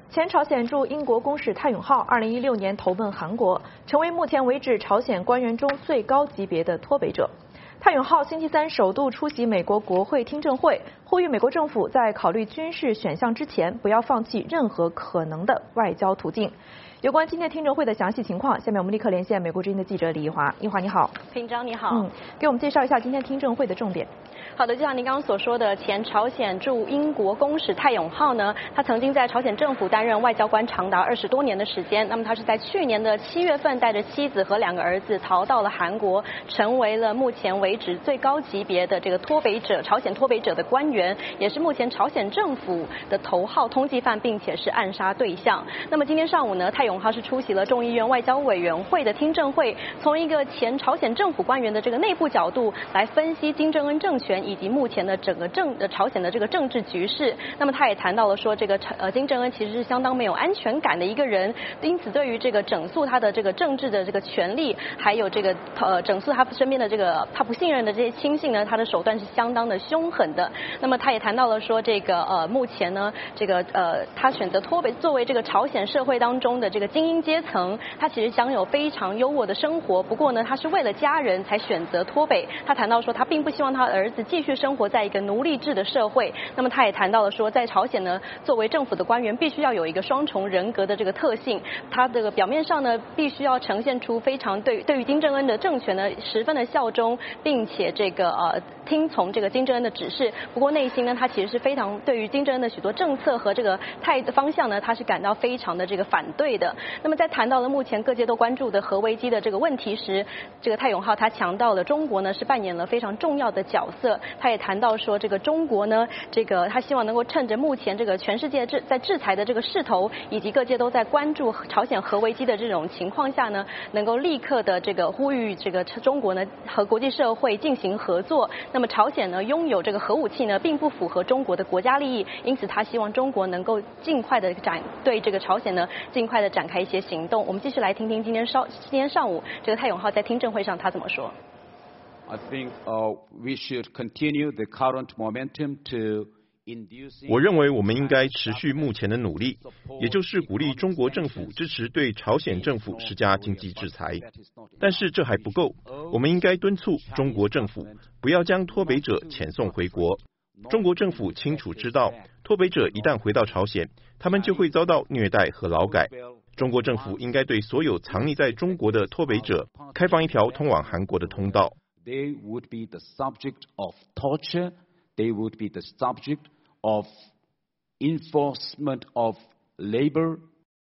前朝鲜驻英国公使泰永浩2016年投奔韩国，成为目前为止朝鲜官员中最高级别的脱北者。泰永浩星期三首度出席美国国会听证会，呼吁美国政府在考虑军事选项之前，不要放弃任何可能的外交途径。有关今天听证会的详细情况，下面我们立刻连线美国之音的记者李怡华。怡华你好。 平章你好。 给我们介绍一下今天听证会的重点。 好的，就像您刚刚所说的，前朝鲜驻英国公使泰永浩呢，他曾经在朝鲜政府担任外交官长达20多年的时间。那么他是在去年的7月份带着妻子和2个儿子逃到了韩国，成为了目前为止最高级别的这个脱北者，朝鲜脱北者的官员，也是目前朝鲜政府的头号通缉犯，并且是暗杀对象。那么今天上午呢，泰永浩是出席了众议院外交委员会的听证会，从一个前朝鲜政府官员的这个内部角度来分析金正恩政权以及目前的整个朝鲜的这个政治局势。那么他也谈到了说，这个金正恩其实是相当没有安全感的一个人，因此对于这个整肃他的这个政治的这个权利，还有这个整肃他身边的这个他不信任的这些亲信呢，他的手段是相当的凶狠的。那么他也谈到了说，这个目前呢，这个他选择脱北作为这个朝鲜社会当中的这个精英阶层，他其实享有非常优渥的生活。不过呢，他是为了家人才选择脱北。他谈到说，他并不希望他的儿子继续生活在一个奴隶制的社会。那么他也谈到了说，在朝鲜呢，作为政府的官员，必须要有一个双重人格的这个特性。他这个表面上呢，必须要呈现出非常对于金正恩的政权呢十分的效忠，并且这个听从这个金正恩的指示。不过内心呢，他其实是非常对于金正恩的许多政策和这个方向呢，他是感到非常的这个反对的。那么在谈到了目前各界都关注的核危机的这个问题时，这个泰永浩他强调了中国呢是扮演了非常重要的角色。他也谈到说，这个中国呢，这个他希望能够趁着目前这个全世界在制裁的这个势头，以及各界都在关注朝鲜核危机的这种情况下呢，能够立刻的这个呼吁这个中国呢和国际社会进行合作。那么朝鲜呢拥有这个核武器呢，并不符合中国的国家利益，因此他希望中国能够尽快的对这个朝鲜呢尽快的展开一些行动。我们继续来听听今天上午这个泰永浩在听证会上他怎么说。 I think we should continue the current momentum to induce. 我认为我们应该持续目前的努力，也就是鼓励中国政府支持对朝鲜政府施加经济制裁。但是这还不够，我们应该敦促中国政府不要将脱北者遣送回国。中国政府清楚知道，脱北者一旦回到朝鲜，他们就会遭到虐待和劳改。中国政府应该对所有藏匿在中国的脱北者开放一条通往韩国的通道。 They would be the subject of torture. They would be the subject of enforcement of labor.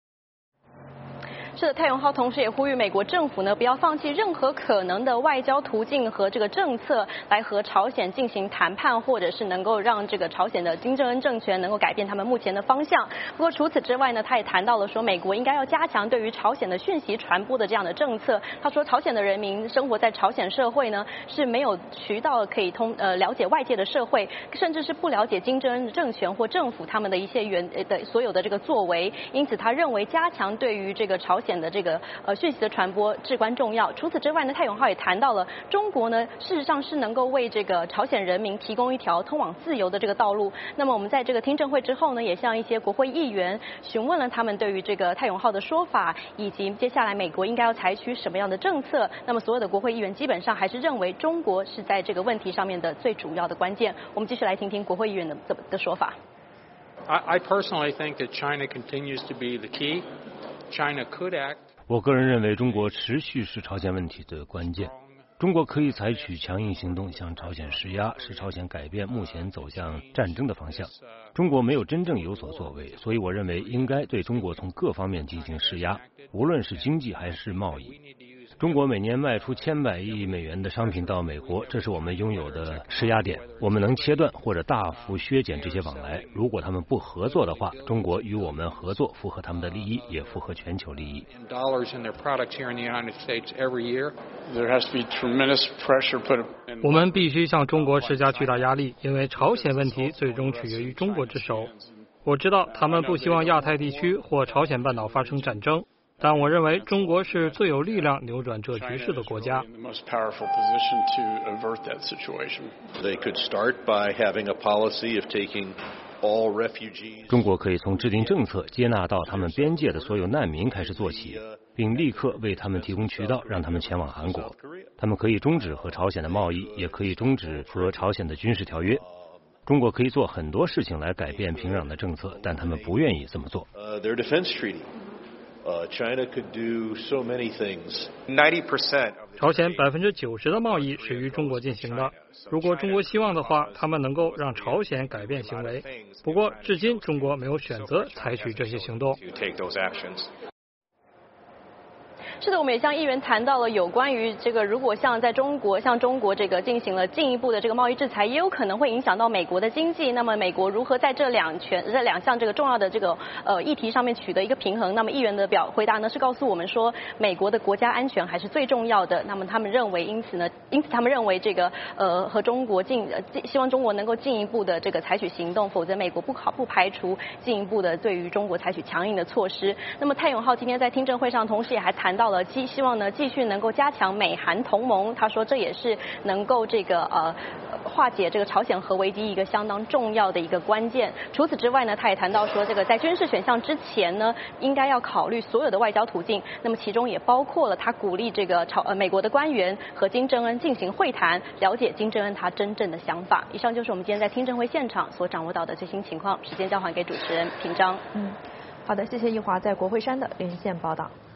是的，泰永浩同时也呼吁美国政府呢，不要放弃任何可能的外交途径和这个政策，来和朝鲜进行谈判，或者是能够让这个朝鲜的金正恩政权能够改变他们目前的方向。不过除此之外呢，他也谈到了说，美国应该要加强对于朝鲜的讯息传播的这样的政策。他说，朝鲜的人民生活在朝鲜社会呢，是没有渠道可以了解外界的社会，甚至是不了解金正恩的政权或政府他们的一些所有的这个作为。因此，他认为加强对于这个朝鲜的这个讯息的传播至关重要。除此之外呢，泰永浩也谈到了中国呢，事实上是能够为这个朝鲜人民提供一条通往自由的这个道路。那么我们在这个听证会之后呢，也向一些国会议员询问了他们对于这个泰永浩的说法，以及接下来美国应该要采取什么样的政策。那么所有的国会议员基本上还是认为中国是在这个问题上面的最主要的关键。我们继续来听听国会议员的说法。 I personally think that China continues to be the key. China could act. 我个人认为，中国持续是朝鲜问题的关键。中国可以采取强硬行动，向朝鲜施压，使朝鲜改变目前走向战争的方向。中国没有真正有所作为，所以我认为应该对中国从各方面进行施压，无论是经济还是贸易。中国每年卖出千百亿美元的商品到美国，这是我们拥有的施压点。我们能切断或者大幅削减这些往来。如果他们不合作的话，中国与我们合作符合他们的利益，也符合全球利益。 我们必须向中国施加巨大压力，因为朝鲜问题最终取决于中国之手。我知道他们不希望亚太地区或朝鲜半岛发生战争，但我认为中国是最有力量扭转这局势的国家。 They could start by having a policy of taking 中国可以从制定政策、接纳到他们边界的所有难民开始做起，并立刻为他们提供渠道，让他们前往韩国。他们可以终止和朝鲜的贸易，也可以终止和朝鲜的军事条约。中国可以做很多事情来改变平壤的政策，但他们不愿意这么做。 China could do so many things. 90%朝鲜90%的贸易是与中国进行的。如果中国希望的话，他们能够让朝鲜改变行为。不过，至今中国没有选择采取这些行动。 是的，我们也向议员谈到了有关于这个，如果向中国这个进行了进一步的这个贸易制裁，也有可能会影响到美国的经济。那么美国如何在这两项这个重要的这个议题上面取得一个平衡？那么议员的回答呢是告诉我们说，美国的国家安全还是最重要的。那么他们认为，因此他们认为这个和中国希望中国能够进一步的这个采取行动，否则美国不排除进一步的对于中国采取强硬的措施。那么蔡永浩今天在听证会上，同时也还谈到了希望呢继续能够加强美韩同盟。他说这也是能够这个化解这个朝鲜核危机一个相当重要的一个关键。除此之外呢，他也谈到说，这个在军事选项之前呢，应该要考虑所有的外交途径。那么其中也包括了他鼓励这个美国的官员和金正恩进行会谈，了解金正恩他真正的想法。以上就是我们今天在听证会现场所掌握到的最新情况。时间交还给主持人平章。 好的，谢谢易华在国会山的连线报道。